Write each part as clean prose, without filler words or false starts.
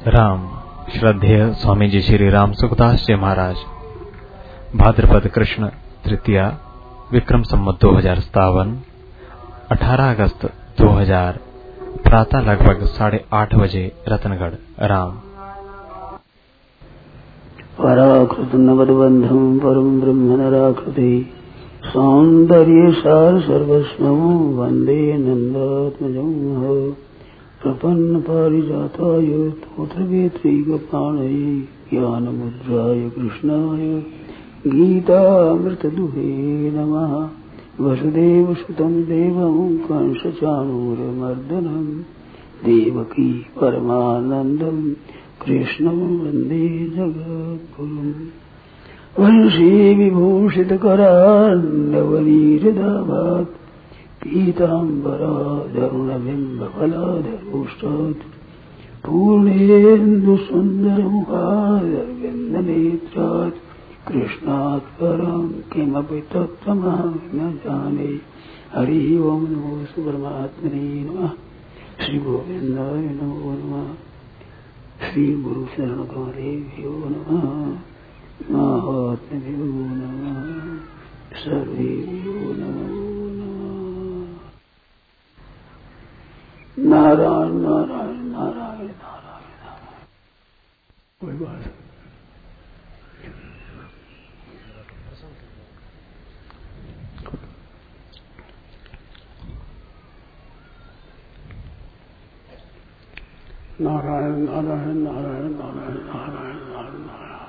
राम श्रद्धेय स्वामी जी श्री राम सुखदास जी महाराज। भाद्रपद कृष्ण तृतीया विक्रम संवत 2057 18 अगस्त 2000 प्रातः लगभग 8:30 बजे रतनगढ़। राम पराकृत नवद्बंधम परम ब्रह्म नराकृति सौंदर्य सार सर्वस्वं वंदे नंदात्मजं प्रपन्न पारिजाताय तोत्रवेत्री गोपाणये ज्ञानमुद्राय कृष्णाय गीतामृतदुहे नमः। वसुदेवसुतं देवं कंसचाणूरमर्दनं देवकी परमानन्दं कृष्णं वन्दे जगद्गुरुम्। वंशी विभूषितकरान्नवनीरदाभात् पीताम्बराधरुणबिम्बफलाधरोष्टात् पूर्णेन्दुसुन्दरमुखादरविन्दनेत्रात् कृष्णात् परं किमपि तत्त्वमहं न जाने। हरि ओं नमो परमात्मने नमः। श्रीगोविन्दाय नमो नमः। श्रीगुरुशरणकमलेभ्यो नमः। महात्म्यो नमः। सर्वेभ्यो नमो नमः। नारायण नारायण नारायण नारायण नारायण। कोई बात नारायण नारायण नारायण नारायण नारायण नारायण नारायण।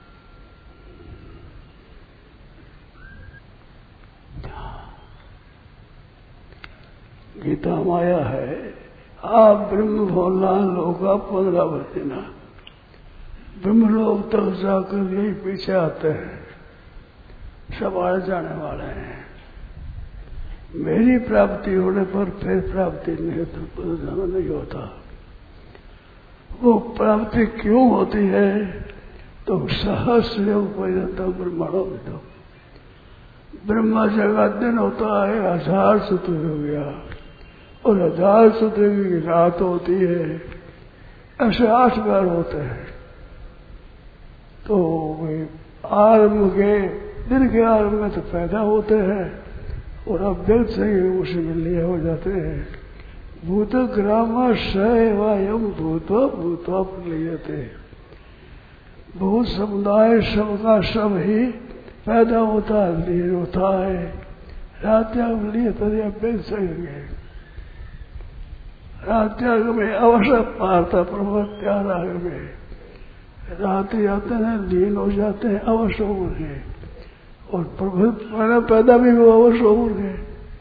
गीता माया है। आप ब्रह्म भोलना लोग 15 बचना ब्रह्म लोग तक जाकर यही पीछे आते हैं। सब आए जाने वाले हैं। मेरी प्राप्ति होने पर फिर प्राप्ति नहीं तो जाना नहीं होता। वो प्राप्ति क्यों होती है? तो सहस्र पर्यंत ब्रह्मांडों में तो ब्रह्मा जगह दिन होता है 1000 सूत्र हो गया और 1000 सूत्र की रात होती है। ऐसे 8 बार होते हैं। तो आरंभ के दिन के आरंभ में तो पैदा होते हैं और अब दिल से ही उसी में लिए हो जाते हैं। भूत ग्राम सयम भूतो भूतो प्रलीयते। भूत समुदाय सबका सब ही पैदा होता है, लीन होता है। रात्याग लिए तरी अभ्यग सहेंगे। रात्याग में अवश्य पारता प्रभुत्याग में रात्रि आते हैं, लीन हो जाते हैं, अवश्य होंगे और प्रभु पैदा भी वो अवश्य होंगे।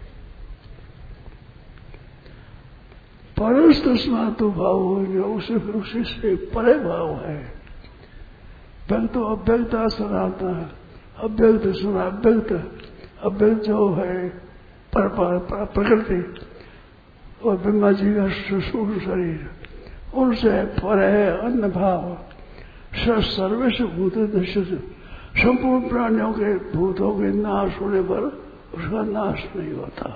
परस्त स्नातु भाव हो जो उसे फिर उसी से परे भाव है। व्यक्त तो अव्यक्त सुनाता है, अव्यक्त सुना अव्यक्त। अव्यक्त जो है प्रकृति और ब्रह्मा जी का सूक्ष्म शरीर उनसे परे है अन्य भाव। सर्वेश भूत दृश्य संपूर्ण प्राणियों के भूतों के नाश होने पर उसका नाश नहीं होता।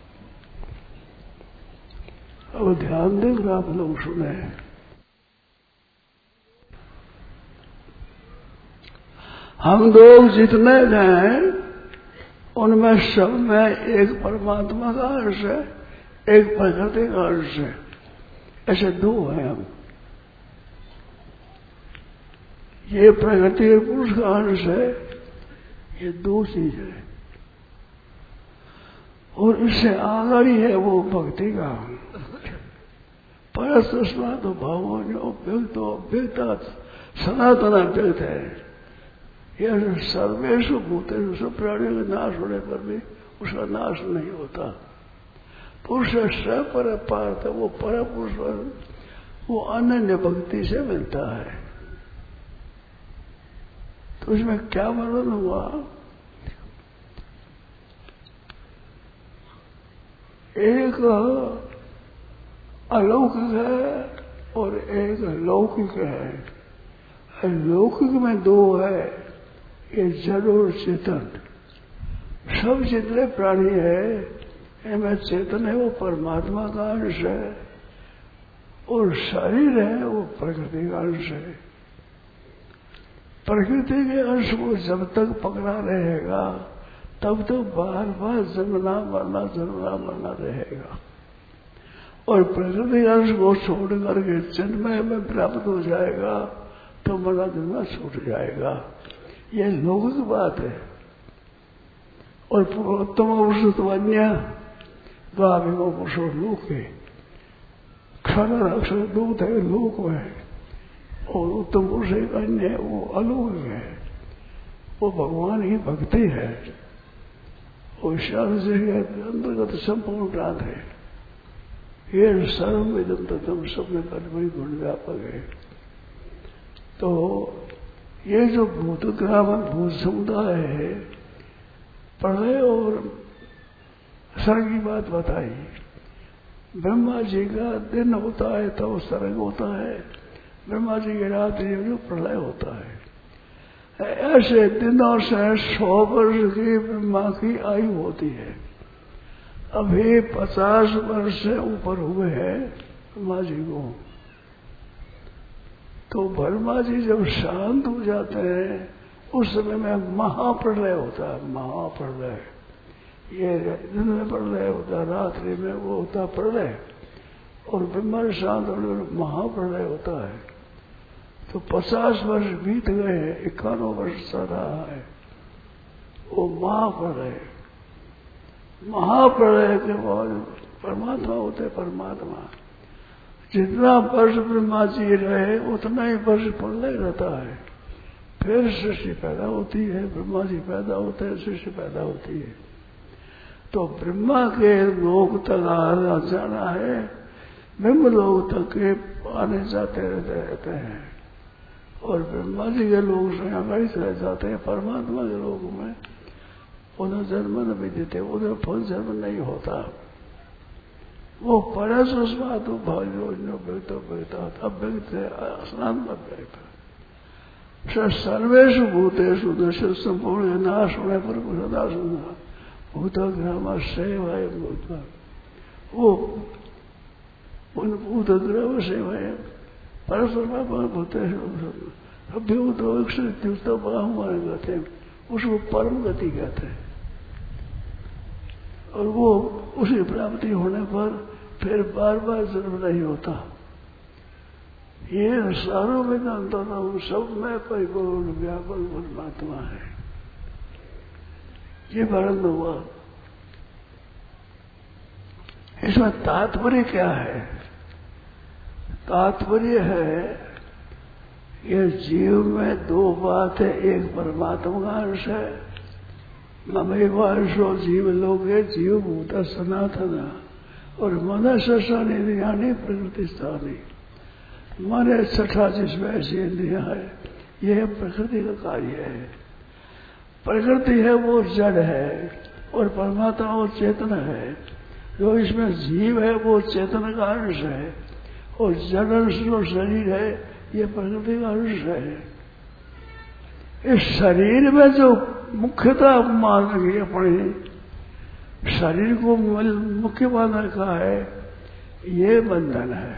अब ध्यान देकर आप लोग सुने। हम लोग जितने हैं उनमें सब में एक परमात्मा का अंश है, एक प्रकृति का अंश है। ऐसे 2 हैं हम। ये प्रकृति के पुरुष का अंश है, ये 2 चीज है। और इससे आगे है वो भक्ति का परस्मा तो भावों जो अव्यक्त सनातन अव्यक्त है। यह सर्वेशु भूतेषु सब प्राणियों के नाश होने पर भी उसका नाश नहीं होता। पुरुष स पर पार्थ वो पर पुरुष वो अनन्य भक्ति से मिलता है। तो इसमें क्या वर्णन हुआ? एक अलौकिक है और एक लौकिक है। लौकिक में 2 है, ये जड़ और चेतन। सब जितने प्राणी है इनमें चेतन है वो परमात्मा का अंश है और शरीर है वो प्रकृति का अंश है। प्रकृति के अंश को जब तक पकड़ा रहेगा तब तो बार बार जन्मना मरना रहेगा। और प्रकृति अंश को छोड़ करके चिन्मय में प्राप्त हो जाएगा तो मरना जन्मना छूट जाएगा। ये लौकिक बात है। और पुरुषोत्तम पुरुषोत्तम अन्य द्वाविमो पुरुषो लोक है, क्षर अक्षर दूत है लोक में, और उत्तम पुरुष एक अन्य है वो अलौकिक है, वो भगवान की भक्ति है। और शास्त्र के अंतर्गत संपूर्ण प्रांत है। ये सर्वविदम तत्म सबने परमय गुण व्यापक है। तो ये जो भूतग्राम भूत समुदाय है, प्रलय और सर्ग की बात बताई। ब्रह्मा जी का दिन होता है तो सर्ग होता है, ब्रह्मा जी की रात्रि में प्रलय होता है। ऐसे दिनों से 100 वर्ष की ब्रह्मा की आयु होती है। अभी 50 वर्ष से ऊपर हुए हैं ब्रह्मा जी को। तो ब्रह्मा जी जब शांत हो जाते हैं उस समय में महाप्रलय होता है। महाप्रलय, ये दिन में प्रलय होता है, रात्रि में वो होता प्रलय, और ब्रह्मा शांत होने में महाप्रलय होता है। तो 50 वर्ष बीत गए, 51 वर्ष चल रहा है वो महाप्रलय। महाप्रलय के बाद परमात्मा होते परमात्मा। जितना वर्ष ब्रह्मा जी रहे उतना ही वर्ष प्रलय रहता है। फिर सृष्टि पैदा होती है, ब्रह्मा जी पैदा होते हैं, सृष्टि पैदा होती है। तो ब्रह्मा के लोक तक आना जाना है, ब्रह्म लोक तक के आने जाते रहते हैं। और ब्रह्मा जी के लोग स्वयं चले जाते हैं परमात्मा के लोग में। उन्हें जन्म न भी देते, उन्हें फल जन्म नहीं होता। वो परस उसमात भाग्योजनो व्यक्ता तब व्यक्त स्नान मत व्यक्त सर्वेशु भूतेषु दश संपूर्ण नाश होने पर सदा सुना भूतग्राम सेवाय भूत। वो उन भूतग्राम सेवाय परस्पर भूतेषु अभ्युत हमारे कहते हैं, उसको परम गति कहते हैं। और वो उसी प्राप्ति होने पर फिर बार बार जन्म नहीं होता। ये सारों में जानता था, सब में परिपूर्ण व्यापक परमात्मा है। ये वर्णन हुआ। इसमें तात्पर्य क्या है? तात्पर्य है ये जीव में 2 बात है। एक परमात्मा का अंश है, ममेवांशो जीव लोगे जीव भूत सनातन, और मनुष्य इंद्रियाणी प्रकृति स्थानी। हमारे 26 ऐसी इंद्रिया है, यह प्रकृति का कार्य है। प्रकृति है वो जड़ है और परमात्मा वो चेतन है। जो इसमें जीव है वो चेतन का अंश है, और जड़ अंश जो शरीर है ये प्रकृति का अंश है। इस शरीर में जो मुख्यता मान रखी अपने शरीर को मुख्य मान रखा है, ये बंधन है।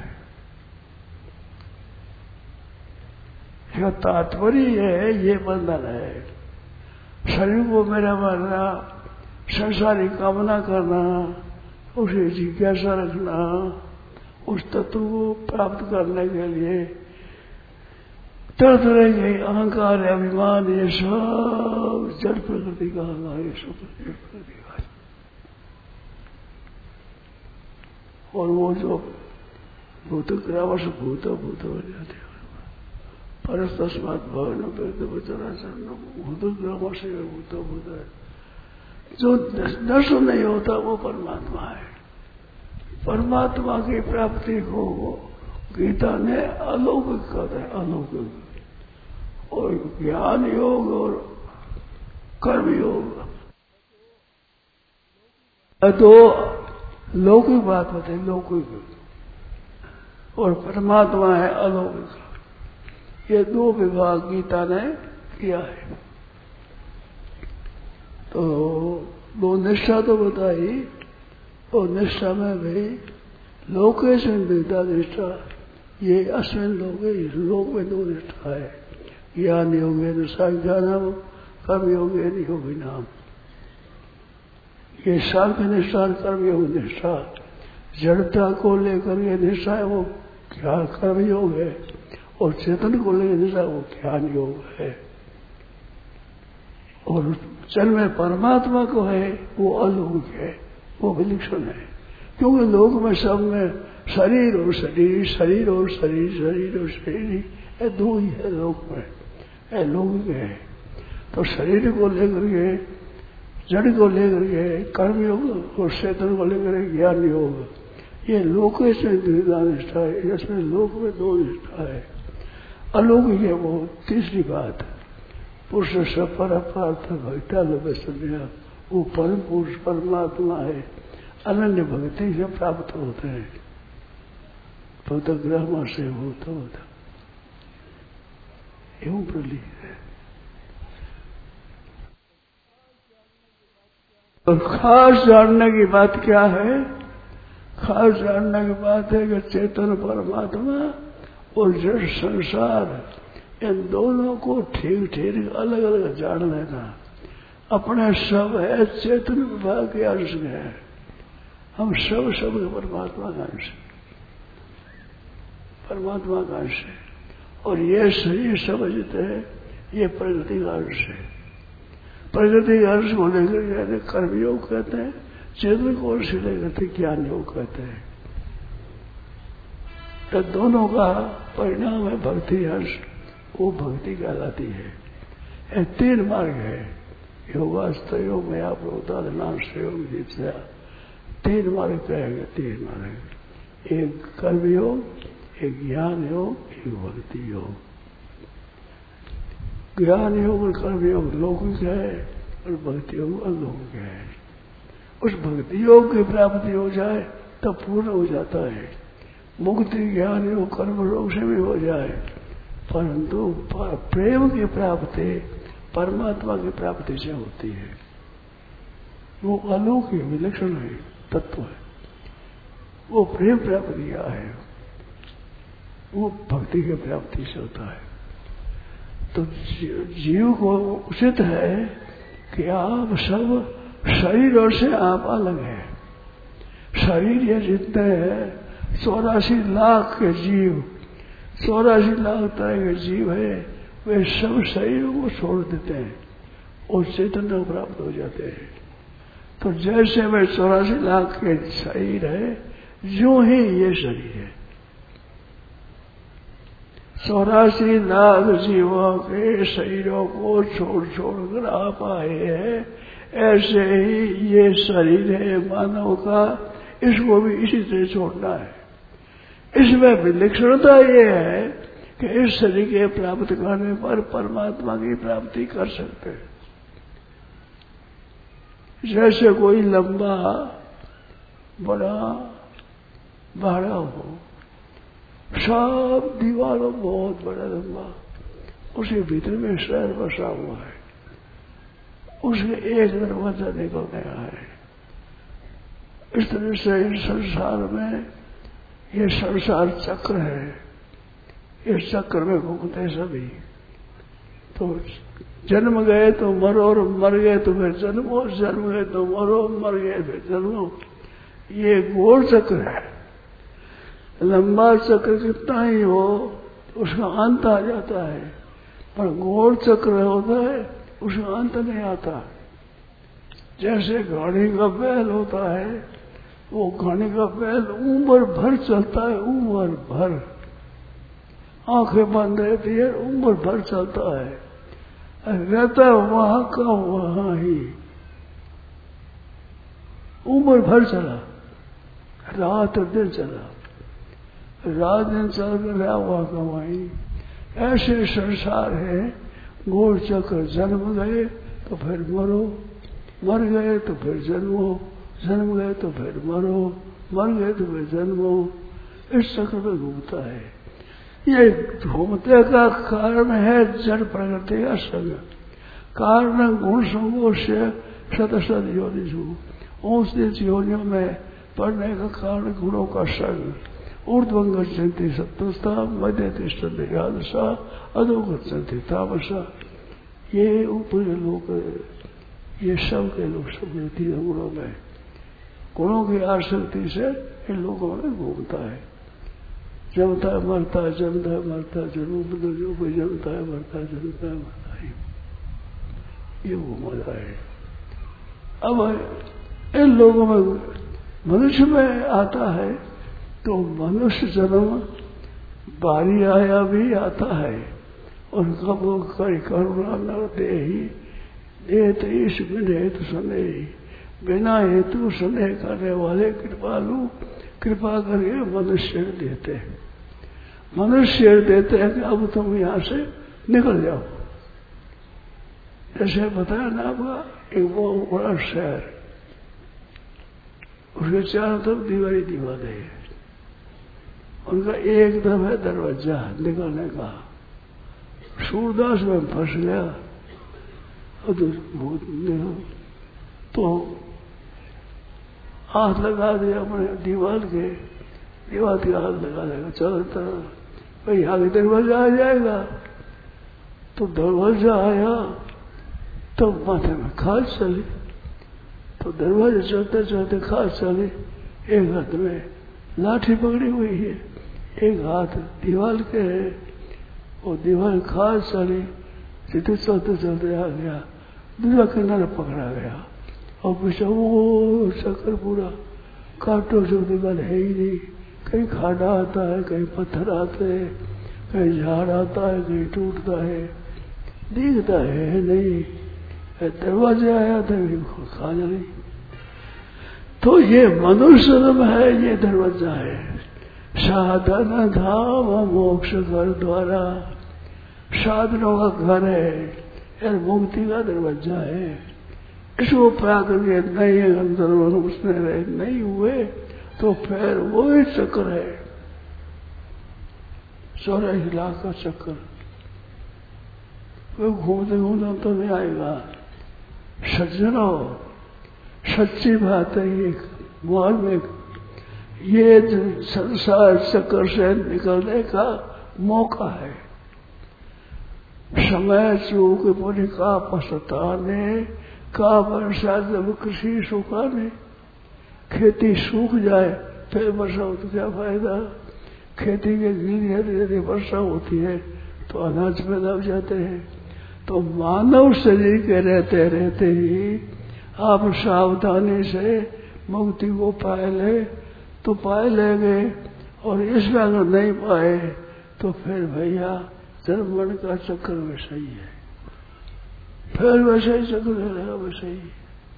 इसका तात्पर्य है ये बंधन है। शरीर को मेरा मानना, संसारी कामना करना, उसे जिज्ञासा रखना, उस तत्व को प्राप्त करने के लिए तरह तरह के अहंकार अभिमान, ये सब जड़ प्रकृति का अहंकार, ये सब प्रकृति का। और वो जो भूतग्रामश भूत हो जाते परस तस्मात भवन भूतग्राम से भूत है। जो नष्ट नहीं होता वो परमात्मा है। परमात्मा की प्राप्ति को गीता ने अलौकिक कहते हैं, अलौकिक। और ज्ञान योग और कर्म योग तो लौकिक बात बताए, लौकिक, और परमात्मा है अलौकिक। ये 2 विभाग गीता ने किया है। तो 2 निष्ठा तो बताई, और निष्ठा में भी लोकेश विद्या निष्ठा ये अश्विन लोग में दो निष्ठा है। ज्ञान योगे निष्ठा ज्ञानम, कर्म योगे योग नाम। ये सांख्य निष्ठा कर्म योग निष्ठा, जड़ता को लेकर ये निष्ठा है वो क्या कर्म योग है, और चेतन को लेकर निष्ठा वो ज्ञान योग है। और चल में परमात्मा को है वो अलौकिक है, वो विलक्षण है। क्योंकि लोक में सब में शरीर और शरीर, शरीर और शरीर, शरीर और शरीर, ये दो ही है लोक में, ये लौकिक है। तो शरीर को लेकर के, जड़ को लेकर के कर्म योग, और चेतन को लेकर ज्ञान योग, ये लोक से द्विधा निष्ठा है। इसमें लोक में दो निष्ठा है। अलौकिक है वो तीसरी बात। पुरुष से पर पार्थ भक्ता लोग संध्या, वो परम पुरुष परमात्मा है, अनन्य भक्ति से प्राप्त होते हैं। भक्त ग्रह से होता एवं प्रली है। और खास जानने की बात क्या है? खास जानने की बात है कि चेतन परमात्मा और जड़ संसार, इन दोनों को ठीक ठीक अलग अलग जान लेना। अपने सब है चेतन विभाग के अंश है, हम सब परमात्मा का अंश, परमात्मा का अंश है। और ये शरीर समझते हैं ये प्रकृति का अंश है। प्रकृति के अंश को लेकर कहते कर्मयोग कहते हैं, चेतन को अंश लेकर ज्ञान योग कहते हैं। तो दोनों का परिणाम है भक्ति अंश, वो भक्ति कहलाती है। ये तीन मार्ग है, योगास्त योग में आप उदाहरणांश योग दीक्षा, तीन मार्ग कहेंगे। तीन मार्ग, एक कर्म योग, एक ज्ञान योग, एक भक्ति योग। ज्ञान योग और कर्म योग लौकिक है और भक्ति योग अलौकिक है। उस भक्ति योग की प्राप्ति हो जाए तब पूर्ण हो जाता है। मुक्ति ज्ञान योग कर्म योग से भी हो जाए, परंतु प्रेम की प्राप्ति परमात्मा की प्राप्ति से होती है। वो अलौकिक विलक्षण है, तत्व है। वो प्रेम प्राप्त किया है, वो भक्ति की प्राप्ति से होता है। तो जीव को उचित है कि आप सब शरीरों से आप अलग हैं। शरीर ये जितने हैं 84 लाख के जीव, 84 लाख तरह के जीव है, वे सब शरीरों को छोड़ देते हैं और चैतन्य प्राप्त हो जाते हैं। तो जैसे वे 84 लाख के शरीर है, जो ही ये शरीर है। 84 लाख जीवों के शरीरों को छोड़ कर आप आए हैं, ऐसे ही ये शरीर है मानव का, इसको भी इसी तरह छोड़ना है। इसमें विलक्षणता ये है कि इस शरीर के प्राप्त करने पर परमात्मा की प्राप्ति कर सकते हैं। जैसे कोई लंबा बड़ा भाड़ा हो, सब दीवारों बहुत बड़ा लंबा, उसके भीतर में शहर बसा हुआ है, उसके एक दरवाजा निकल गया है। इस तरह से इस संसार में ये संसार चक्र है, इस चक्र में घूमते सभी। तो जन्म गए तो मरो, और मर गए तो फिर जन्मो, जन्म गए तो मरो, मर गए फिर जन्मो। ये गोल चक्र है। लंबा चक्र कितना ही हो उसका अंत आ जाता है, पर गोल चक्र होता है उसका अंत नहीं आता। जैसे गाड़ी का बैल होता है, वो गाड़ी का बैल उम्र भर चलता है, उम्र भर, आंखें बंद रहती है, उम्र भर चलता है, रहता है वहां का वहां ही, उम्र भर चला, रात दिन चला, रात दिन चल कर रहा वहां का वहीं। ऐसे संसार है गोल चक्र। जन्म गए तो फिर मरो, मर गए तो फिर जन्मो, जन्म गए तो फिर मरो, मर गए तो फिर जन्मो। इस चक्र में घूमता है। ये घूमते का कारण है जड़ प्रकृति का संग। कारण गुण संगों से सतसत योनि ऊंच नीच योनियों में पढ़ने का कारण गुणों का संग, ऊर्ध्वं गच्छन्ति सत्त्वस्ता, मध्य तिष्ठन्ति राजसा, अधो गच्छन्ति तामसा। ये ऊपरी लोग, ये सब के लोग सब तीनों गुणों में, गुणों की आसक्ति से इन लोगों में घूमता है। जमता है मरता है, जमता है मरता है, जरूर जो कोई जमता है मरता है, जमता है मरता है, ये घूमता है। अब इन लोगों में मनुष्य में आता है तो मनुष्य जन्म बारी आया भी आता है, और कब कई करुणा न दे ही देत ईश बिन हेतु स्नेही, बिना हेतु स्नेह करने वाले कृपालु कृपा करके मनुष्य देते हैं। मनुष्य देते हैं कि अब तुम यहाँ से निकल जाओ। जैसे बताया ना आपका, एक बहुत बड़ा शहर, उसके चारों तरफ दीवारी दीवारें है, उनका एक तरफ है दरवाजा निकलने का। सूरदास में फंस गया तो हाथ लगा दिया अपने दीवार के हाथ लगा देगा, चलता भाई आगे दरवाजा आ जाएगा। तो दरवाजा आया तो माथे में खास चली, तो दरवाजा चलते चलते खास चली। एक हाथ में लाठी पकड़ी हुई है, एक हाथ दीवार के है, और दीवार खास चली, सीधे चलते चलते आ गया, दूसरा किनारा पकड़ा गया, और पीछे वो चक्कर पूरा काटो जो दीवार है ही नहीं। कहीं खाड़ा आता है, कहीं पत्थर आते हैं, कहीं झाड़ आता है, कहीं टूटता है, दिखता है नहीं। दरवाजे आया था खा नहीं। तो ये मनुष्य है, ये दरवाजा है। साधन धाम मोक्ष घर द्वारा, साधनों का घर है, यार मुक्ति का दरवाजा है। इसको पाया करके नहीं अंदर मनुष्य रहे नहीं हुए तो फिर वही चक्कर है, 84 लाख का चक्कर। वो घूमते घूमते तो नहीं आएगा। सज्जनों, सच्ची बात है, ये मोहन में ये संसार चक्कर से निकलने का मौका है। समय चूक पुण्य का पछताने का वर्षा जब कृषि सुखाने। खेती सूख जाए फिर वर्षा हो तो क्या फायदा। खेती के गिर यदि वर्षा होती है तो अनाज पैदा हो जाते हैं। तो मानव शरीर के रहते रहते ही आप सावधानी से मुक्ति को पाए ले तो पाए लेंगे, और इसमें अगर नहीं पाए तो फिर भैया जन्म मरण का चक्कर वैसा ही है, फिर वैसे ही चक्कर रहेगा वैसे ही।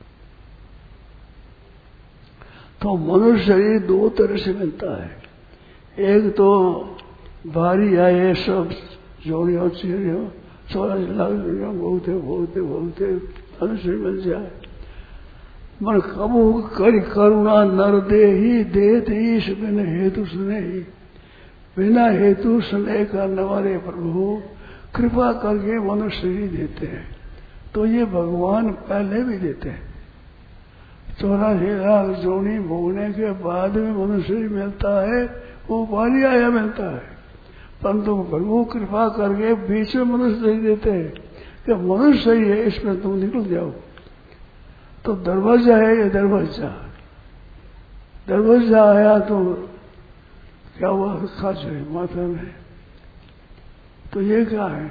तो मनुष्य शरीर दो तरह से मिलता है। एक तो बारी आए सब जोड़ियों चीड़ियों 84 लाख बहुत मनुष्य मिल जाए। मन कबू करी करुणा नर दे ही देत ईश बिन हेतु सुने ही। बिना हेतु स्नेह करने वाले प्रभु कृपा करके मनुष्य ही देते हैं। तो ये भगवान पहले भी देते हैं। 84 लाख जोड़ी भोगने के बाद में मनुष्य ही मिलता है, वो बारी आया मिलता है। परंतु प्रभु कृपा करके बीच में मनुष्य ही देते हैं कि मनुष्य ही है, इसमें तुम निकल जाओ। तो दरवाजा है ये दरवाजा आया तो क्या हुआ, खास है माथा में। तो ये क्या है,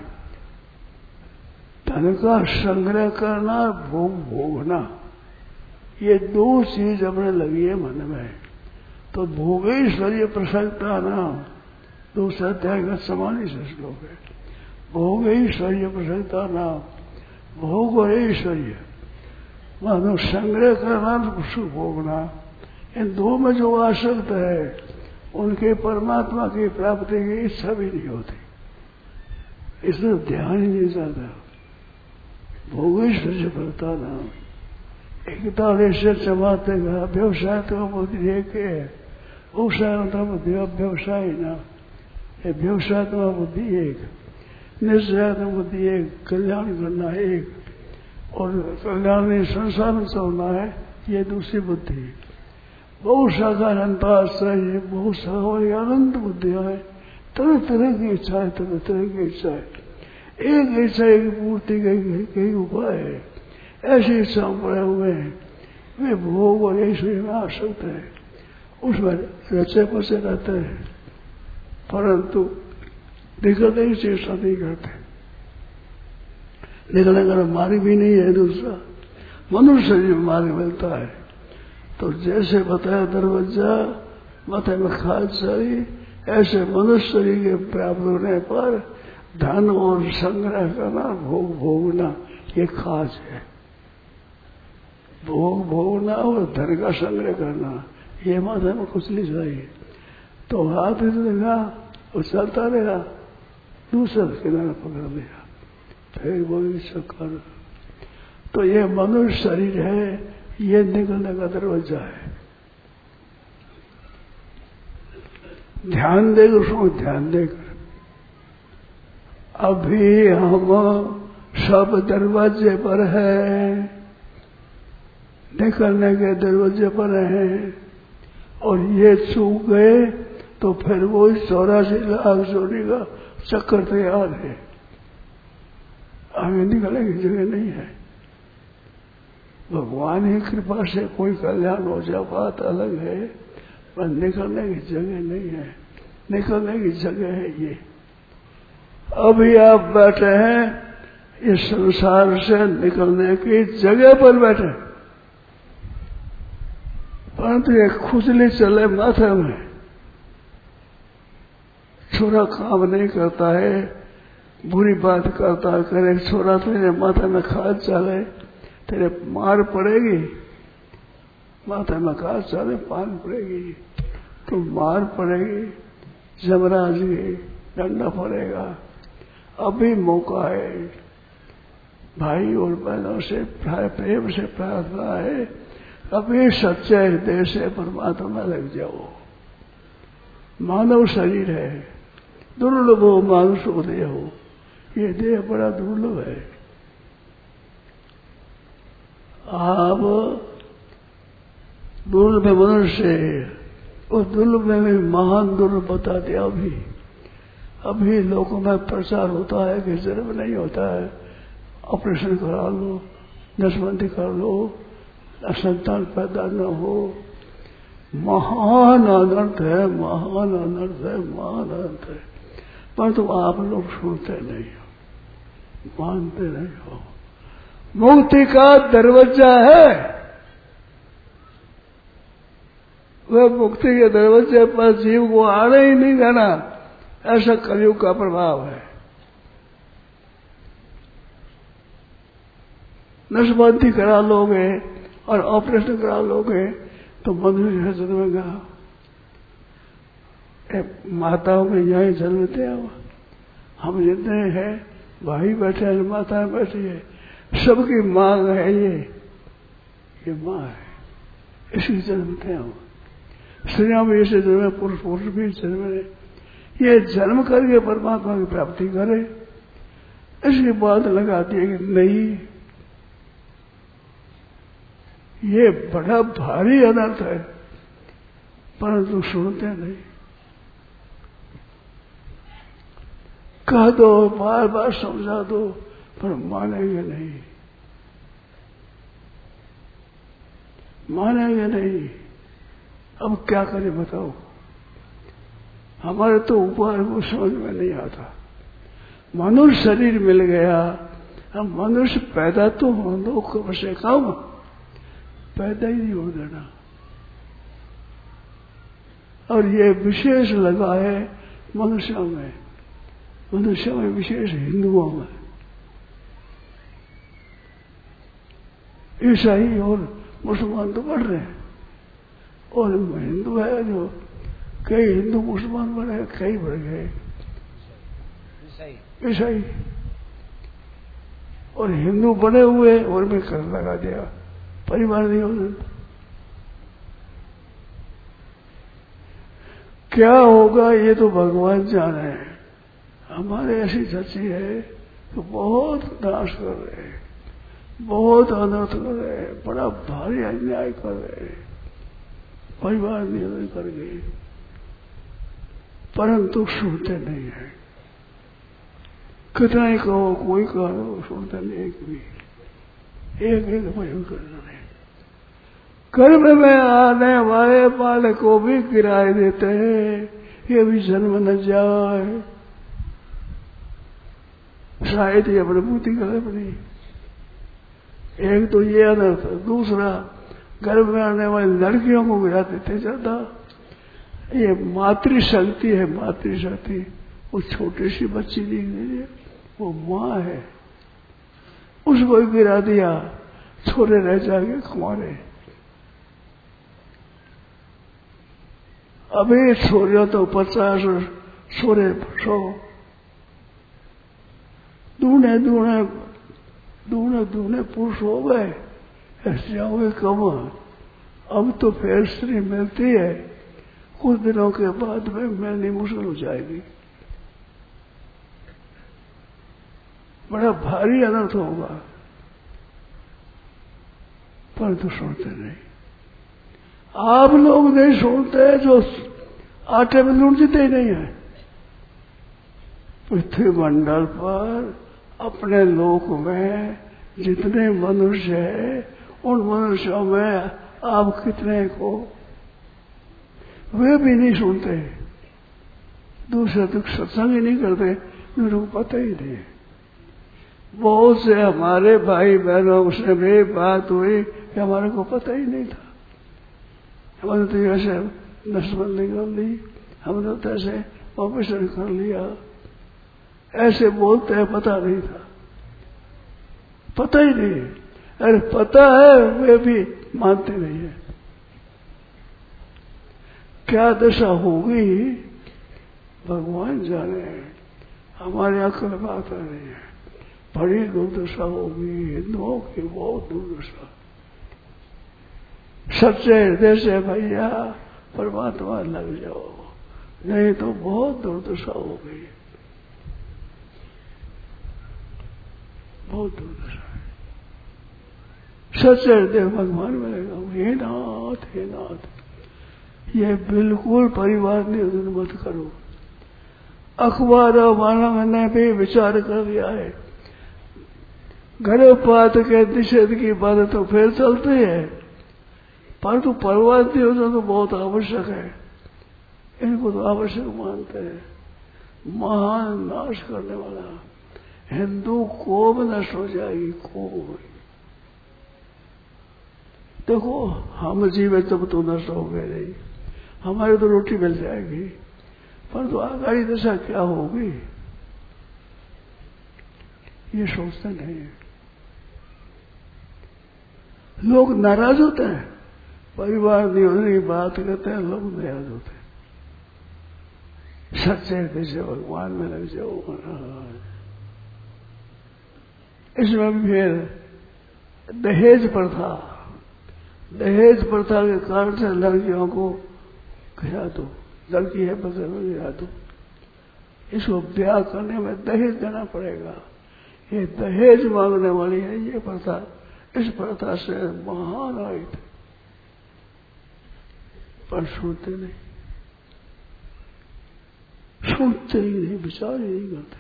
धन का संग्रह करना, भोगना, ये दो चीज अपने लगी है मन में। तो भोगेश्वर्य प्रसन्नता नाम दूसरा अध्याय का समानी से श्लोक है। भोगेश्वर्य प्रसन्नता नाम, भोग और ऐश्वर्य मानो संग्रह करना तो सुख भोगना, इन दो में जो आसक्त है उनके परमात्मा की प्राप्ति की इच्छा भी नहीं होती, इसमें ध्यान ही नहीं जाता। भोगेश्वर्य प्रसन्नता नाम एकता से चमाते का व्यवसाय तो बुद्धि एक है। व्यवसाय बुद्धि व्यवसाय ना, व्यवसाय तो बुद्धि एक, निश्चय बुद्धि एक, कल्याण करना एक, और कल्याण में संसार में चलना है, ये दूसरी बुद्धि। बहुत शाखा अनंताश्रय है, बहुत शाखा अनंत बुद्धियां है, तरह तरह की इच्छाएं, तरह तरह की इच्छाएं, एक इच्छा की पूर्ति कई उपाय है। ऐसी इच्छा पड़े हुए हैं, वे भोग और ऐश्वर्य में आसक्त है, उसमें रचे बसे रहते हैं, परंतु निकलने की चेष्टा नहीं करते। निकलने का मार्ग भी नहीं है दूसरा, मनुष्य शरीर में मार्ग मिलता है। तो जैसे बताया दरवाजा माथे में खाद चाहिए, ऐसे मनुष्य शरीर के प्राप्त होने पर धन और संग्रह करना, भोग भोगना, ये खास है। भोग भोगना और धन का संग्रह करना, ये माथे में कुछ नहीं चाहिए। तो हाथ देगा और चलता रहेगा, दूसरा किनारा पकड़ लिया, फिर वो चक्कर। तो ये मनुष्य शरीर है, ये निकलने का दरवाजा है। ध्यान देकर उसको, ध्यान देकर अभी हम सब दरवाजे पर है, निकलने के दरवाजे पर हैं, और ये चूक गए तो फिर वो 84 लाख जोड़ी का चक्कर तैयार है, आगे निकलने की जगह नहीं है। भगवान की कृपा से कोई कल्याण हो जाए बात अलग है, पर निकलने की जगह नहीं है। निकलने की जगह है ये। अभी आप बैठे हैं इस संसार से निकलने की जगह पर बैठे, परंतु ये खुजली चले माथे में, छोरा काम नहीं करता है, बुरी बात करता है, करे छोरा तेरे माथे में खाद चले, तेरे मार पड़ेगी, माथे में खाद चले पान पड़ेगी, तो मार पड़ेगी, जमराज की डंडा पड़ेगा। अभी मौका है, भाई और बहनों से प्रेम से प्रार्थना है, अभी सच्चे हृदय से परमात्मा में लग जाओ। मानव शरीर है, दुर्लभ हो मानुष देह हो, ये देह बड़ा दुर्लभ है। आप दुर्लभ मनुष्य, उस दुर्लभ में भी महान दुर्लभ बता दिया। अभी लोगों में प्रचार होता है कि जन्म नहीं होता है, ऑपरेशन करा लो, नसबंदी कर लो, संतान पैदा न हो। महान अनर्थ है, महान अनर्थ है, महान अनर्थ है, परंतु आप लोग सुनते नहीं हो, मानते नहीं हो। मुक्ति का दरवाजा है, वह मुक्ति के दरवाजे पर जीव को आने ही नहीं देना, ऐसा कलयुग का प्रभाव है। नसबंदी करा लोगे और ऑपरेशन करा लोगे तो मनुष्य जन्मेगा। माताओं में यही जन्मते हैं, हम जितने हैं भाई बैठे हैं, माताएं बैठी है, सबकी मांग है ये माँ है, इसी जन्मते हैं। स्त्रियां भी ऐसे जन्मे, पुरुष भी जन्मे, ये जन्म करके परमात्मा की प्राप्ति करे। इसकी बात लगाती है कि नहीं, ये बड़ा भारी अनर्थ है, परंतु सुनते नहीं। कह दो, बार बार समझा दो, पर मानेंगे नहीं, मानेंगे नहीं। अब क्या करें बताओ, हमारे तो उपाय को समझ में नहीं आता। मनुष्य शरीर मिल गया, हम मनुष्य पैदा तो हो दो, कम से कम पैदा ही नहीं हो देना। और ये विशेष लगा है मनुष्यों में, मनुष्यों में विशेष हिंदुओं में। ईसाई और मुसलमान तो बढ़ रहे हैं, और हिंदू है जो कई हिंदू मुसलमान बने, कई बढ़ गए ईसाई, और हिंदू बने हुए और भी कर लगा दिया, परिवार नहीं होता। क्या होगा ये तो भगवान जाने। हमारे ऐसी सच्ची है तो बहुत नाश कर रहे हैं, बहुत अनर्थ कर रहे हैं, बड़ा भारी अन्याय कर रहे हैं। परिवार नियोजन कर गए, परंतु सुनते नहीं है। कितना ही कहो, कोई कहो, सुनते नहीं एक भी। एक भजन करना है। गर्भ में आने वाले बालक को भी किराए देते हैं, ये भी जन्म न जाए। शायद ये अपनी बुद्धि गलत नहीं। एक तो ये अनर्थ, दूसरा गर्भ में आने वाली लड़कियों को गिरा देते ज्यादा। ये मातृशक्ति है, मातृशक्ति। वो छोटी सी बच्ची नहीं है, वो माँ है, उसको गिरा दिया, छोरे रह जाएंगे कुंवारे। अभी छोरियों तो 50, छोरे 100। दूने पुरुष हो गए, ऐसे हुए कम। अब तो फिर स्त्री मिलती है, कुछ दिनों के बाद में मिलनी मुश्किल हो जाएगी। बड़ा भारी अनर्थ होगा, परंतु सुनते नहीं। आप लोग नहीं सुनते, जो आटे में लूट जीते ही नहीं है। पृथ्वी मंडल पर अपने लोक में जितने मनुष्य है, उन मनुष्यों में आप कितने को वे भी नहीं सुनते, दूसरे तक सत्संग ही नहीं करते, उनको पता ही नहीं। बहुत से हमारे भाई बहनों से भी बात हुई कि हमारे को पता ही नहीं था। हमने तो ऐसे नस्बंदी कर ली, हमने तो ऐसे ऑपरेशन कर लिया, ऐसे बोलते हैं, पता नहीं था, पता ही नहीं। अरे पता है, वे भी मानते नहीं है। क्या दशा होगी भगवान जाने, हमारे अकल में आता नहीं है। बड़ी दुर्दशा होगी हिंदुओं की, बहुत दुर्दशा। सच्चे हृदय से भैया परमात्मा लग जाओ, नहीं तो बहुत दुर्दशा हो गई, बहुत दुर्दशा है। सच्चे हृदय भगवान में लगा, हे नाथ हे नाथ। ये बिल्कुल परिवार नियोजन मत करो। अखबार वालों ने भी विचार कर लिया है, गर्भपात के निषेध की बात तो फिर चलती है, परंतु परिवार नियोजन तो बहुत आवश्यक है। इनको तो आवश्यक मानते हैं। महान नाश करने वाला हिंदू कोब नष्ट हो जाएगी, कोब। देखो हम जीवे तब तो नष्ट हो गए नहीं, हमारे तो रोटी मिल जाएगी, परंतु आगामी दशा क्या होगी ये सोचते नहीं। लोग नाराज होते हैं, परिवार नियोजन की बात करते हैं, लोग नाराज होते हैं। सच्चे कैसे भगवान में लग जाओ महाराज। इसमें भी फिर दहेज प्रथा, दहेज प्रथा के कारण से लड़कियों को गिरा दो, लड़की है बगल में गिरा दो। इसको ब्याह करने में दहेज देना पड़ेगा, ये दहेज मांगने वाली है ये प्रथा। इस प्रथा से महान आई थे, पर सुनते नहीं, सुनते ही नहीं, विचार ही नहीं करते।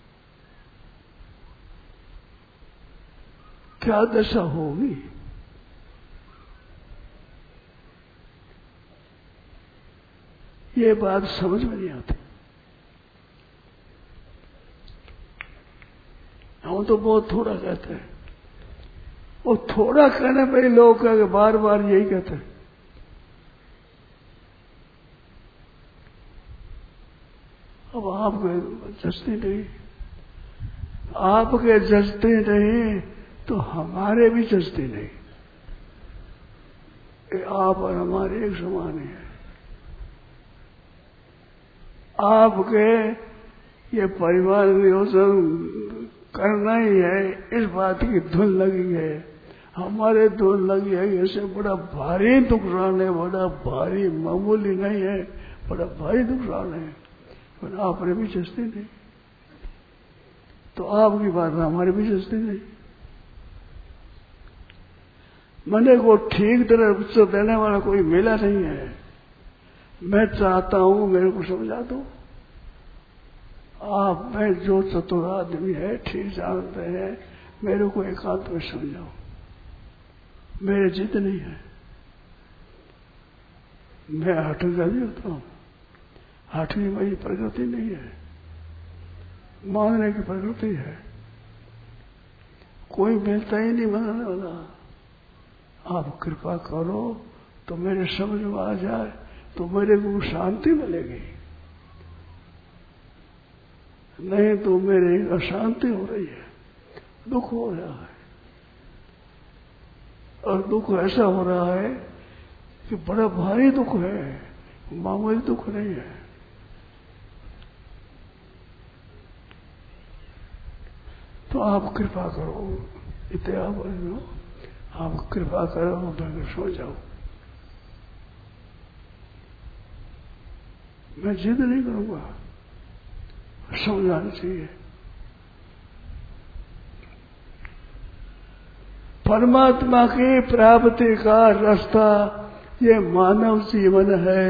क्या दशा होगी। ये बात समझ में नहीं आती। हम तो बहुत थोड़ा कहते हैं, वो थोड़ा कहने पर ही लोग कह बार बार यही कहते हैं। अब आपके जस्ती नहीं, आपके जस्ती नहीं तो हमारे भी जस्ती नहीं। आप और हमारे एक समान है। आपके ये परिवार नियोजन करना ही है, इस बात की धुन लगी है, हमारे धुन लगी है। ऐसे बड़ा भारी नुकसान है, बड़ा भारी, मामूली नहीं है, बड़ा भारी नुकसान है, पर आपने भी जस्ती नहीं। तो आपकी बात हमारे भी जस्ती नहीं। मने को ठीक तरह उत्तर देने वाला कोई मिला नहीं है। मैं चाहता हूं मेरे को समझा दो। आप में जो चतुर आदमी है, ठीक जानते हैं, मेरे को एकांत में समझाओ। मेरे जिद नहीं है, मैं हठगर्जी होता हूं। हठ भी मेरी प्रकृति नहीं है, मांगने की प्रकृति है। कोई मिलता ही नहीं मांगने वाला। आप कृपा करो तो मेरे समझ में आ जाए तो मेरे को शांति मिलेगी, नहीं तो मेरे अशांति हो रही है, दुख हो रहा है। और दुख ऐसा हो रहा है कि बड़ा भारी दुख है, मामूली दुख नहीं है। तो आप कृपा करो, इतना बोलो, आप कृपा करो, मैं सो जाऊं। मैं जिद नहीं करूंगा, समझाना चाहिए। परमात्मा की प्राप्ति का रास्ता ये मानव जीवन है,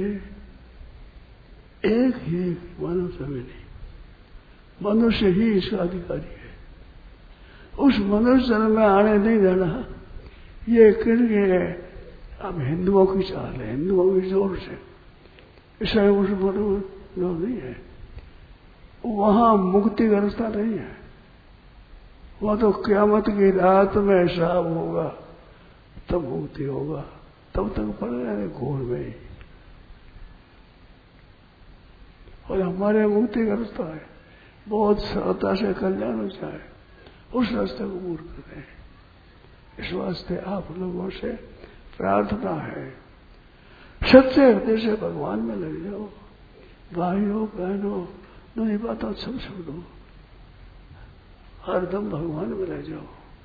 एक ही मानव सभी नहीं, मनुष्य ही इसका अधिकारी है। उस मनुष्य जन्म में आने नहीं देना, ये किनके अब हिंदुओं की चाल है, हिंदुओं की जोर से। ईसाई मुसलमानों लोग नहीं है, वहां मुक्ति का रास्ता नहीं है। वहां तो क़यामत की रात में हिसाब होगा, तब मुक्ति होगा, तब तक पड़ रहे घोर में ही। और हमारे मुक्ति का रास्ता है, बहुत सरलता से कल्याण हो जाए, उस रास्ते को पूर्ण करें। इस वास्ते आप लोगों से प्रार्थना है, सच्चे हृदय से भगवान में लग जाओ। भाइयों बहनों, नहीं बातों सब छोड़ दो, हरदम भगवान में लग जाओ।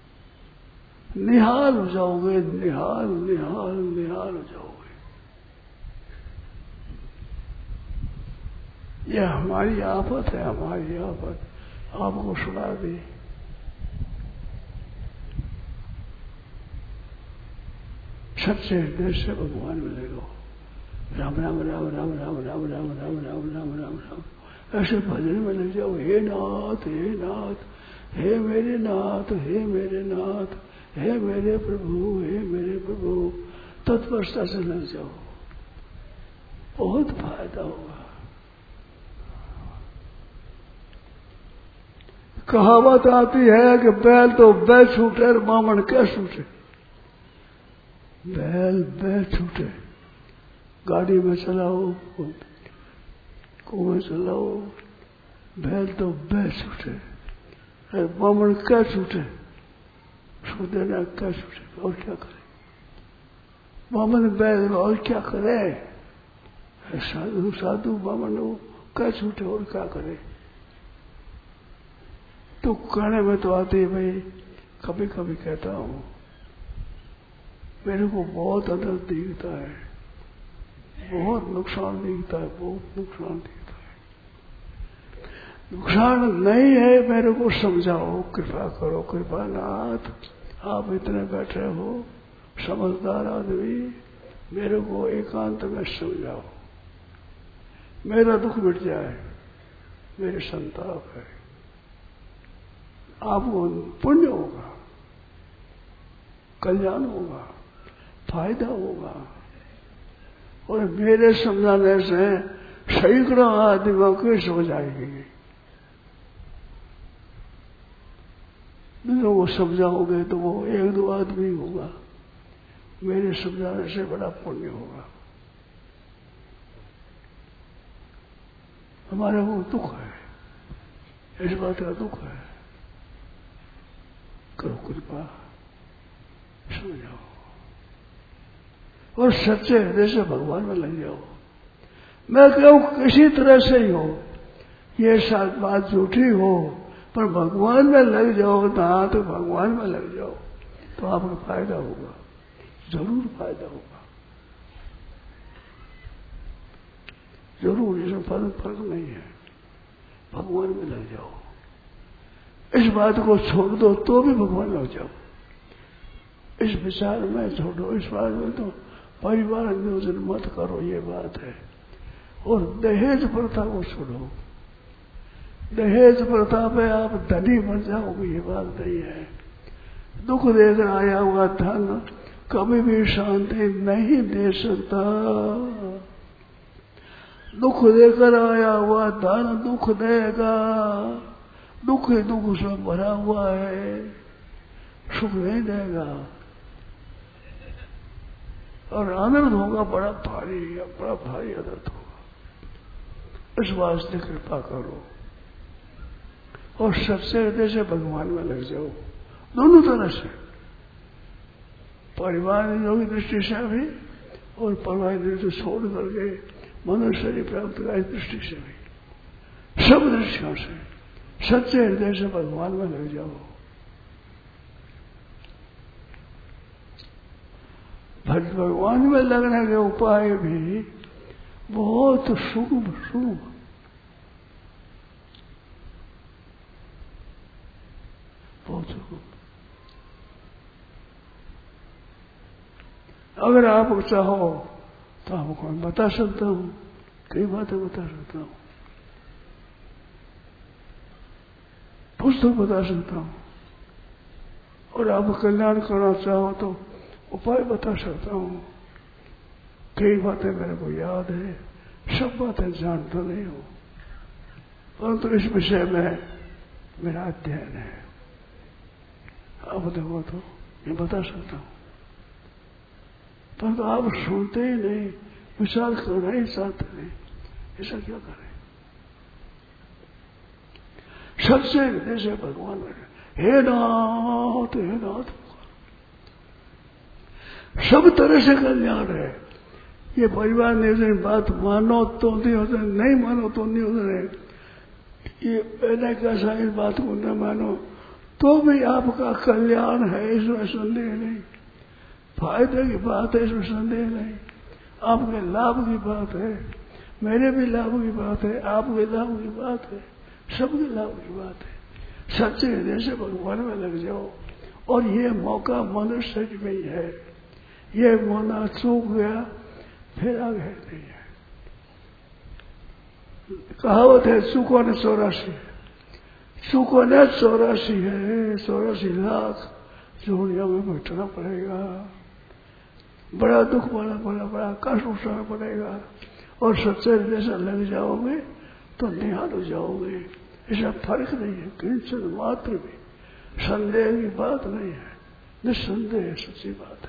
निहाल हो जाओगे, निहाल निहाल निहाल हो जाओगे। यह हमारी आफत है, हमारी आफत आपको सुना दी। सच्चे हृदय से भगवान में लगो। राम राम राम राम राम राम राम राम राम राम राम राम ऐसे भजन में लग जाओ। हे नाथ, हे नाथ, हे मेरे नाथ, हे मेरे नाथ, हे मेरे प्रभु, हे मेरे प्रभु, तत्परता से लग जाओ, बहुत फायदा होगा। कहावत आती है कि बैल तो बैल छूटे और बामण क्या छूटे। बैल बैल छूटे, गाड़ी में चलाओ, कुएं चलाओ, बैल तो बैल छूटे, बामण क्या छूटे, छू देना क्या छूटे, और क्या करे बामण बैल, और क्या करे। साधु साधु बामण क्या छूटे और क्या करे। तो कहने में तो आती है भाई, कभी कभी कहता हूं मेरे को बहुत अनर्थ दिखता है, बहुत नुकसान दिखता है, बहुत नुकसान दिखता है। नुकसान नहीं है, मेरे को समझाओ, कृपा करो। कृपानाथ, आप इतने बैठे हो, समझदार आदमी, मेरे को एकांत में समझाओ, मेरा दुख मिट जाए, मेरे संताप है। आपको पुण्य होगा, कल्याण होगा, फायदा होगा। और मेरे समझाने से सैकड़ों आदमियों की समझ आएगी। दूसरों को समझाओगे तो वो एक दो आदमी होगा, मेरे समझाने से बड़ा पुण्य होगा। हमारा वो दुख है, इस बात का दुख है। करो कृपा, समझाओ और सच्चे हृदय से भगवान में लग जाओ। मैं कहूं किसी तरह से ही हो, ये शायद बात झूठी हो, पर भगवान में लग जाओ ना, तो भगवान में लग जाओ तो आपको फायदा होगा, जरूर फायदा होगा, जरूर। इसमें फर्क नहीं है, भगवान में लग जाओ। इस बात को छोड़ दो तो भी भगवान लग जाओ। इस विचार में छोड़ो, इस बात में तो परिवार नियोजन मत करो, ये बात है। और दहेज प्रथा को छोड़ो, दहेज प्रथा पे आप धनी बन जाओगे, ये बात नहीं है। दुख देकर आया हुआ धन कभी भी शांति नहीं दे सकता। दुख देकर आया हुआ धन दुख देगा, दुख ही दुख से भरा हुआ है, सुख नहीं देगा। और आनंद होगा बड़ा भारी आनंद होगा। इस वास्ते कृपा करो और सबसे हृदय से भगवान में लग जाओ, दोनों तरह से, परिवार योगी दृष्टि से भी और परिवार दृष्टि छोड़ करके मनुष्य शरीर प्राप्त का दृष्टि से भी, सब दृष्टियों से सच्चे हृदय से भगवान में लग जाओ। भगवान में लगने के उपाय भी बहुत सूक्ष्म बहुत सूक्ष्म। अगर आप चाहो तो आपको मैं बता सकता हूं, कई बातें बता सकता हूं, पुस्तक बता सकता हूं। और आप कल्याण करना चाहो तो उपाय बता सकता हूं। कई बातें मेरे को याद है, सब बातें जानता नहीं हूं, परंतु इस विषय में मेरा अध्ययन है। आप देखो तो मैं बता सकता हूं, परंतु आप सुनते ही नहीं, विचार करना ही चाहते नहीं। ऐसा क्या करें? सबसे हृदय से भगवान हे नाथ, हे नाथ, सब तरह से कल्याण है। ये परिवार नियोजन बात मानो तो नहीं होता, नहीं मानो तो नहीं होता। ये पहले कैसा इस बात को न मानो तो भी आपका कल्याण है, इसमें संदेह नहीं। फायदे की बात है, इसमें संदेह नहीं। आपके लाभ की बात है, मेरे भी लाभ की बात है, आपके लाभ की बात है, सबके लाभ की बात है। सच्चे हृदय से भगवान में लग जाओ। और ये मौका मनुष्य में ही है। ये मौना चूक गया फिर आगे नहीं है। कहावत है चूको ने 84, चूको ने 84 है, 84 लाख जोड़ियों में बैठना पड़ेगा, बड़ा दुख बड़ा कष्ट उठाना पड़ेगा। और सच्चे हृदय से लग जाओगे तो निहाल हो जाओगे। इसका फर्क नहीं है, किंचन मात्र भी संदेह की बात नहीं है, निसंदेह सच्ची बात है।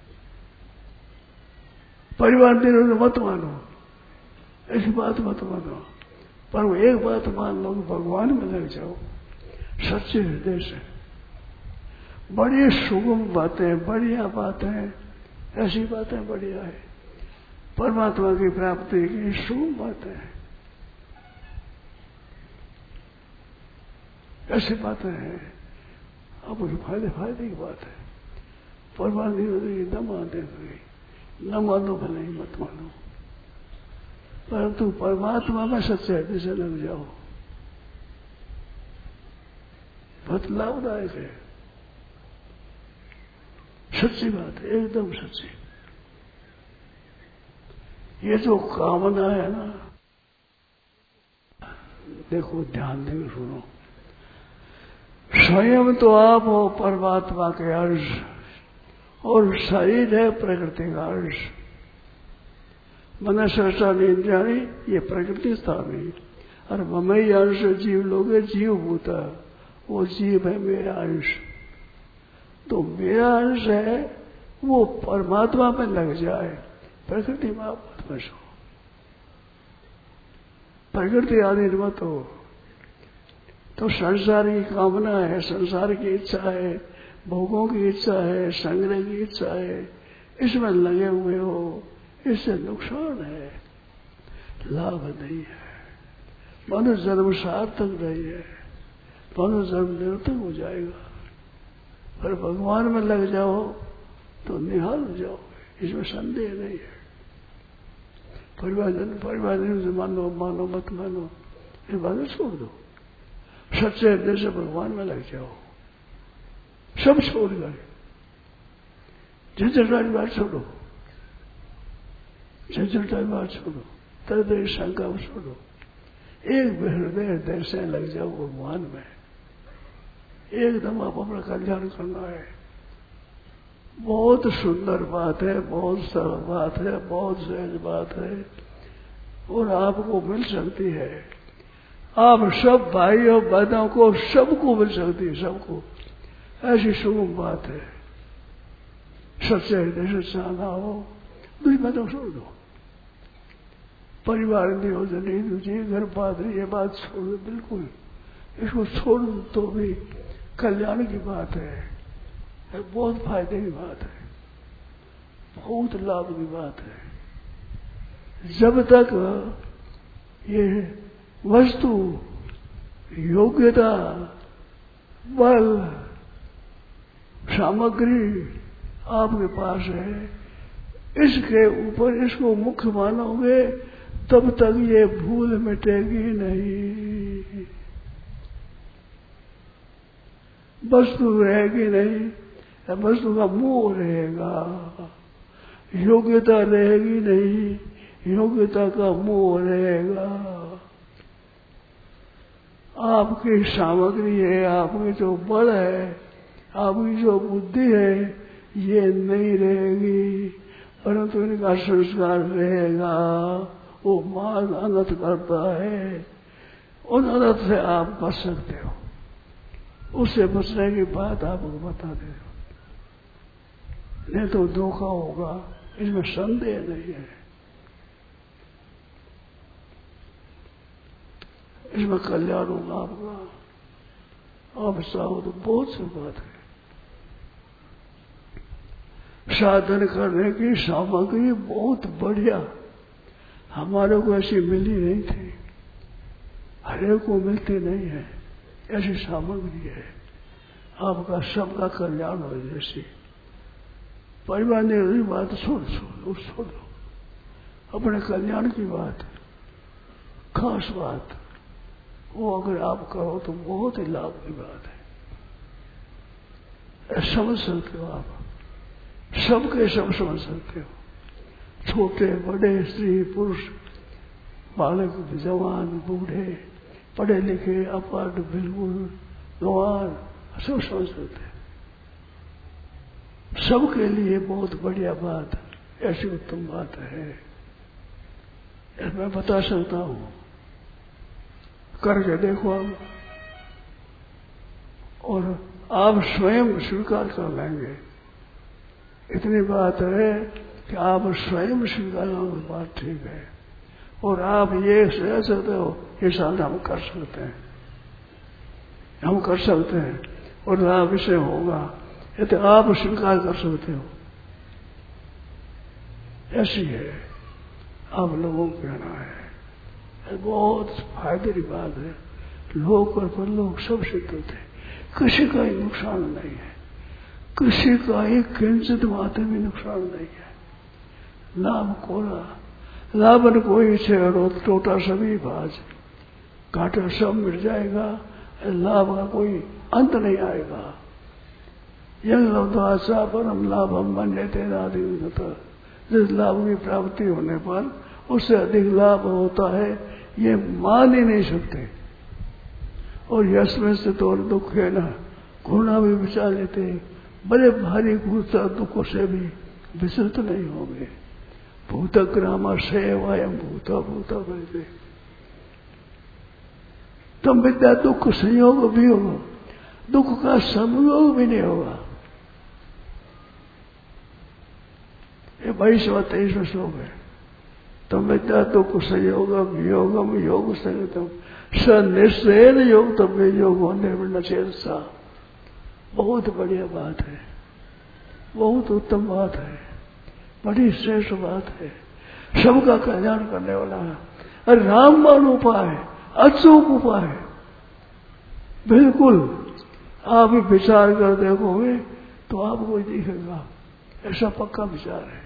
परिवार निरोध मत मानो, ऐसी बात मत मानो, पर वो एक बात मान लो, भगवान में लग जाओ सच्चे हृदय से। बड़ी सुगम बातें, बढ़िया बातें, ऐसी बातें बढ़िया है। परमात्मा की प्राप्ति की सुगम बातें हैं, ऐसी बातें हैं। अब उस फायदे की बात है। परमात्मा की न मानते हुए न मानो भले ही मत मानो, परंतु परमात्मा में सच्चे हृदय से लग जाओ, बहुत लाभदायक है। सच्ची बात है, एकदम सच्ची। ये जो कामना है ना, देखो ध्यान देकर सुनो। स्वयं तो आप हो परमात्मा के अंश, और शरीर है प्रकृति का अंश। मन सृष्टा इंद्रियाणी ये प्रकृति स्थानी, और ममई अंश जीव लोगे जीव भूता, वो जीव है मेरा अंश। तो मेरा अंश है वो परमात्मा में लग जाए, प्रकृति में आप मत फंसो, प्रकृति आदि मत हो। तो संसार की कामना है, संसार की इच्छा है, भोगों की इच्छा है, संग्रह की इच्छा है, इसमें लगे हुए हो, इससे नुकसान है, लाभ नहीं है। मनुष्य जन्म सार्थक नहीं है, मनुष्य जन्म निरर्थक हो जाएगा। पर भगवान में लग जाओ तो निहाल हो जाओगे, इसमें संदेह नहीं है। परिवार मानो मत मानो, ये बातें छोड़ दो। सच्चे हृदय से भगवान में लग जाओ, सब छोड़ गए। झंझट बात छोड़ो, झंझट बात छोड़ो, तरह तरह की शंका छोड़ो, एक हृदय दर्शन लग जाओ भगवान में, एकदम आप अपना कल्याण करना है। बहुत सुंदर बात है, बहुत सरल बात है, बहुत सहज बात है और आपको मिल सकती है। आप सब भाई और बहनों को सबको मिल सकती है, सबको। ऐसी सुगम बात है। सच्चे हृदय से चाहना हो दूसरी बातों छोड़ दो। परिवार नियोजन नहीं दूसरी घर बात नहीं, ये बात छोड़ दो बिल्कुल। इसको छोड़ दो तो भी कल्याण की बात है, बहुत फायदे की बात है, बहुत लाभ की बात है। जब तक ये वस्तु, योग्यता, बल, सामग्री आपके पास है, इसके ऊपर इसको मुख्य मानोगे तब तक ये भूल मिटेगी नहीं, वस्तु रहेगी नहीं, वस्तु का मोह रहेगा। योग्यता रहेगी नहीं, योग्यता का मोह रहेगा। आपकी सामग्री है, आपकी जो बल है, आपकी जो बुद्धि है, ये नहीं रहेगी, परंतु इनका संस्कार रहेगा। वो मान अनर्थ करता है, उन अनर्थ से आप बच सकते हो। उससे बचने की बात आपको बता दे, नहीं तो धोखा होगा, इसमें संदेह नहीं है। इसमें कल्याण होगा आपका। आप चाहो तो बहुत सी बात है। साधन करने की सामग्री बहुत बढ़िया, हमारे को ऐसी मिली नहीं थी, हरेक को मिलती नहीं है, ऐसी सामग्री है। आपका सबका कल्याण हो जैसी। परिवार ने बात छोड़ दो, अपने कल्याण की बात, खास बात, वो अगर आप करो तो बहुत ही लाभ की बात है। समझ सकते हो आप, सबके सब समझ सकते हो, छोटे बड़े, स्त्री पुरुष, बालक जवान बूढ़े, पढ़े लिखे अपढ़ बिल्कुल गंवार, सब समझ सकते हैं। सबके लिए बहुत बढ़िया बात, ऐसी उत्तम बात है, मैं बता सकता हूं। करके देखो आप, और आप स्वयं स्वीकार कर लेंगे। इतनी बात है कि आप स्वयं स्वीकार करो, बात ठीक है। और आप ये कह सकते हो, ये साधना हम कर सकते हैं, हम कर सकते हैं, और लाभ इसे होगा, ये तो आप स्वीकार कर सकते हो। ऐसी है, आप लोगों को कहना है, बहुत फायदे की बात है। लोग और परलोक सब सिद्ध होते, किसी का ही नुकसान नहीं है, किसी का ही किंचित मात्र भी नुकसान नहीं है। लाभ कोरा, लाभन कोई छेड़ो टोटा सभी बाज, घाटा सब मिट जाएगा, लाभ का कोई अंत नहीं आएगा। यह लब्ध्वा परम लाभ हम बन जाते आदि, जिस लाभ की प्राप्ति होने पर उससे अधिक लाभ होता है, ये मान ही नहीं सकते। और यश में से तो दुख है ना, घृणा भी बचा लेते, बड़े भारी घूरता दुखों से भी विचलित नहीं होंगे। भूतग्रामा सेवायम भूता भूता बोलते, तम विद्या दुख संयोग भी होगा, दुख का संयोग भी नहीं होगा। ये 22वां श्लोक है। तम विद्या दुख संयोगम योगम योग संगतम स निश्चयन योग तब योग होने में नचेता। बहुत बढ़िया बात है, बहुत उत्तम बात है, बड़ी श्रेष्ठ बात है, सबका कल्याण करने वाला है। और रामबाण उपाय, अचूक उपाय, बिल्कुल आप विचार कर देखोगे तो आपको दिखेगा, ऐसा पक्का विचार है।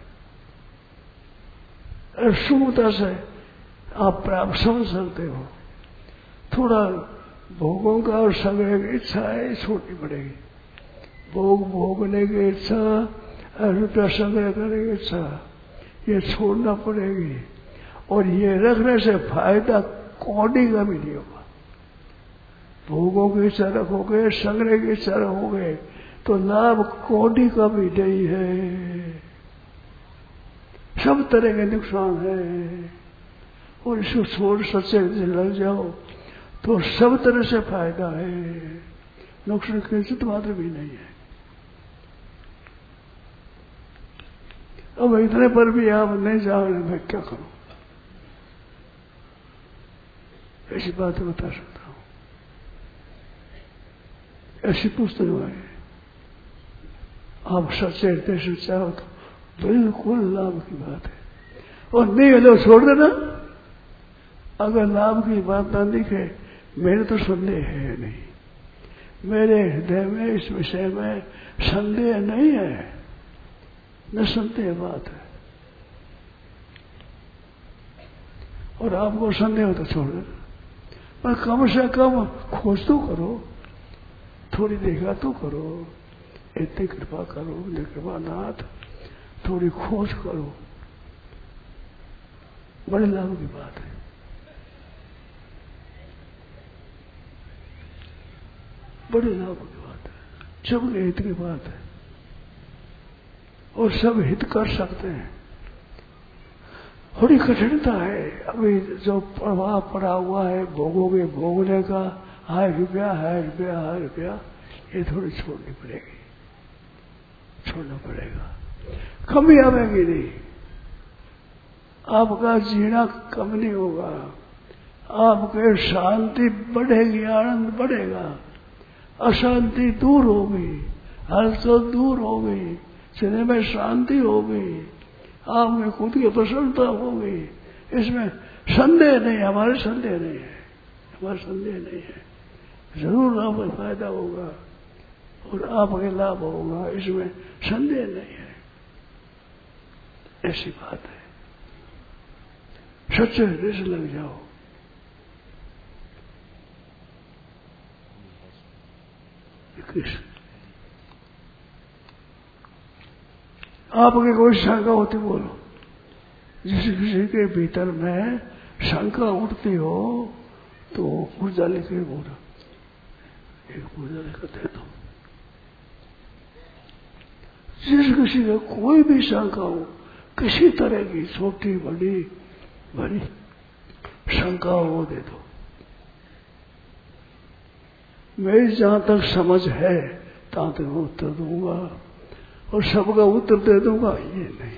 सुगमता से आप प्राप्त समझ सकते हो। थोड़ा भोगों का और संग्रह की इच्छा है, छोटी पड़ेगी। भोग भोगने की इच्छा रुपया संग्रह करेगी, अच्छा ये छोड़ना पड़ेगी, और ये रखने से फायदा कौड़ी का भी नहीं होगा। भोगों की इच्छा रखोगे, संग्रह की इच्छा रखोगे, तो लाभ कौड़ी का भी नहीं है, सब तरह के नुकसान है। और इसको छोड़ सच्चे लग जाओ तो सब तरह से फायदा है, नुकसान किंचित मात्र भी नहीं है। अब इतने पर भी आप नहीं जाओगे, मैं क्या करूं? ऐसी बातें बता सकता हूं, ऐसी पुस्तक है। आप सच्चे हृदय से चाहो तो बिल्कुल लाभ की बात है, और नहीं है तो छोड़ देना। अगर लाभ की बात ना दिखे, मेरे तो संदेह है नहीं, मेरे हृदय में इस विषय में संदेह नहीं है, न संदेह बात है। और आपको संदेह हो तो छोड़ देना, पर कम से कम खोज तो करो, थोड़ी देखा तो करो, इतनी कृपा करो, कृपा नाथ थोड़ी खोज करो, बड़े लाभ की बात है। बड़े लाभ की बात है, सबके हित की बात है, और सब हित कर सकते हैं। थोड़ी कठिनता है, अभी जो प्रभाव पड़ा हुआ है भोगों के भोगने का, हाय रुपया हाय रुपया हाय रुपया, ये थोड़ी छोड़नी पड़ेगी, छोड़ना पड़ेगा। कमी आवेगी नहीं, आपका जीना कम नहीं होगा, आपके शांति बढ़ेगी, आनंद बढ़ेगा, अशांति दूर होगी, हलचल दूर होगी, सिने में शांति होगी, आप में खुद की प्रसन्नता होगी। इसमें संदेह नहीं, हमारे संदेह नहीं है, हमारा संदेह नहीं है। जरूर आपको फायदा होगा और आपके लाभ होगा, इसमें संदेह नहीं है। ऐसी बात है, सच्चे हृदय से लग जाओ। कृष्ण आपके कोई शंका होती बोलो, जिस किसी के भीतर में शंका उठती हो तो पूजा लिखे बोलो, एक पूजा लिख दे दो। जिस किसी को कोई भी शंका हो, किसी तरह की छोटी बड़ी बड़ी शंका हो, दे दो। मेरी जहां तक समझ है तहां तक मैं उत्तर दूंगा, और सबका उत्तर दे दूंगा ये नहीं,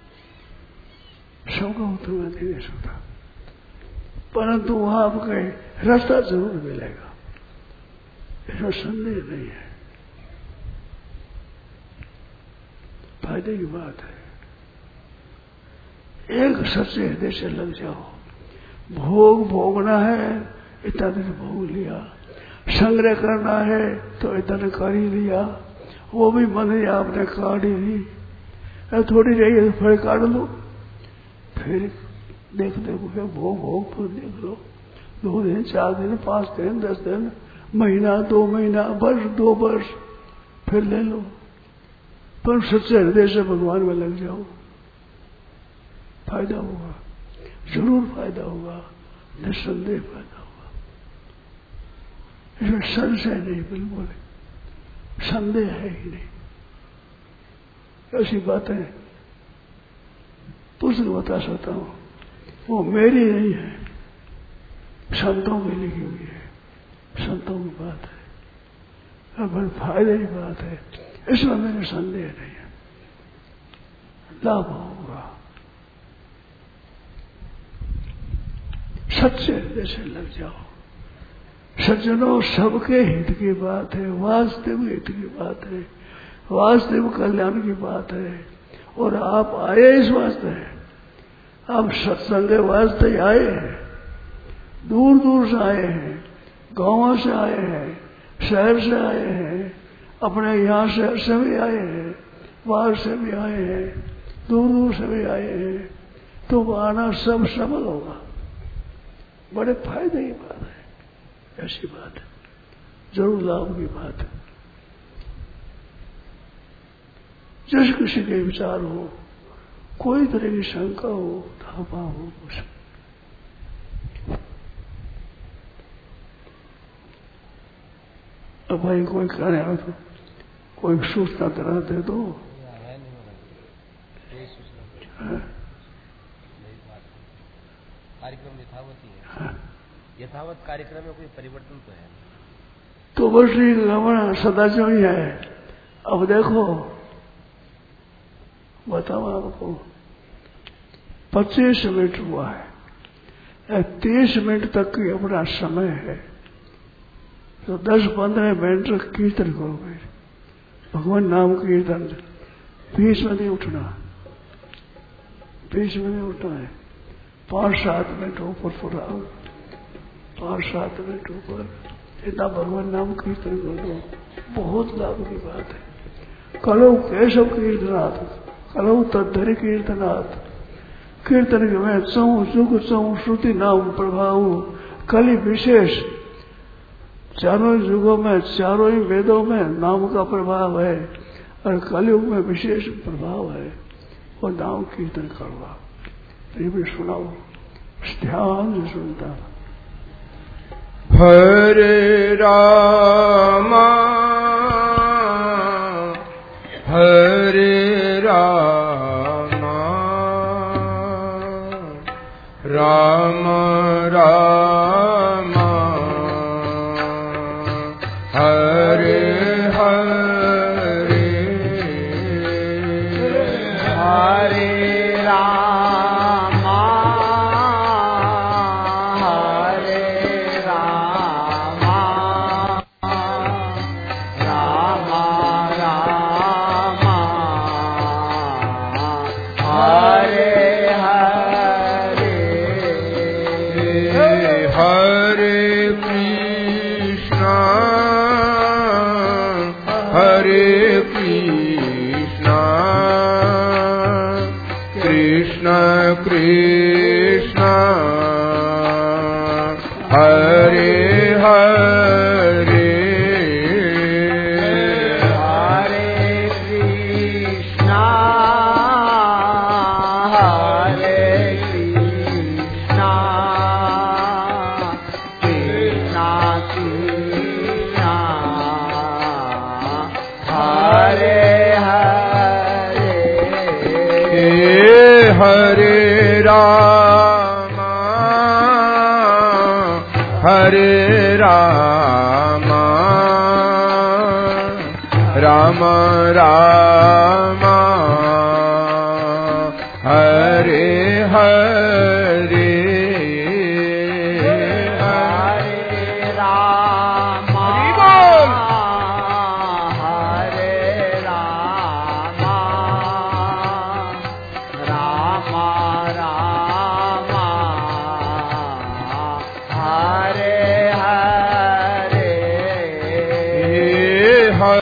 सबका उत्तर मैं दे नहीं सकता, परंतु वहां आपके रास्ता जरूर मिलेगा, इसमें संदेह नहीं है। फायदे की बात है, एक सच्चे हृदय से लग जाओ। भोग भोगना है, इतना दिन भोग लिया, संग्रह करना है तो इतना कर ही लिया, वो भी मन ही आपने काट ही ली, थोड़ी रही तो फिर काट लो, फिर देख देखो, फिर भोग भोग फिर देख लो, 2 दिन 4 दिन 5 दिन 10 दिन, महीना 2 महीना, वर्ष 2 वर्ष, फिर ले लो, पर सच्चे हृदय से भगवान में लग जाओ, फायदा होगा, जरूर फायदा होगा, निस्संदेह फायदा होगा। इसमें संशय नहीं, बिल्कुल संदेह है ही नहीं। ऐसी बातें पुस्तक बता सकता हूं, वो मेरी नहीं है, संतों की लिखी हुई है, संतों की बात है, बड़े फायदे की बात है, इसमें मेरे संदेह नहीं है, लाभ होगा। सच्चे हृदय से लग जाओ। सज्जनों, सबके हित की बात है, वास्तविक हित की बात है, वास्तविक कल्याण की बात है, और आप आए इस वास्ते हैं, आप सत्संग के वास्ते आए हैं, दूर दूर से आए हैं, गांवों से आए हैं, शहर से आए हैं, अपने यहाँ शहर से भी आए हैं, बाहर से भी आए हैं, दूर दूर से भी आए हैं, तो आना सब सफल होगा, बड़े फायदे की बात है। ऐसी बात है, जरूर लाभ की बात है, जिस किसी के विचार हो, कोई तरह की शंका हो, धापा हो, कुछ अब भाई कोई कहने आ तो कोई सूचना देना दे दो। कार्यक्रम यथावत ही है। यथावत कार्यक्रम में कोई परिवर्तन तो है तो बस रमण सदा जो ही है। अब देखो बताओ आपको 25 मिनट हुआ है, 30 मिनट तक की अपना समय है, तो 10-15 मिनट कीर्तन करो भाई, भगवान नाम कीर्तन। बीच में नहीं उठना, बीच में नहीं उठना है। 5-7 मिनट ऊपर थोड़ा, 5-7 मिनट ऊपर इतना भगवान नाम कीर्तन कर दो, बहुत लाभ की बात है। कलो केशव कीर्तनाथ, कलो तद्धरि कीर्तनाथ, कीर्तन के मैं चहु सुख चहु श्रुति नाम प्रभाव, कली विशेष। चारों युगों में, चारों ही वेदों में नाम का प्रभाव है और कलयुग में विशेष प्रभाव है, वो नाम कीर्तन करवा। ये भी सुनाओ, ध्यान से सुनता। हरे रामा हरे रामा राम राम हरे हरे हरे रामा कृष्ण हरे हरे हरे कृष्ण हरे कृष्ण कृष्ण कृष्ण हरे हरे हरे राम राम राम हरे हरे हरे राम हरे राम राम राम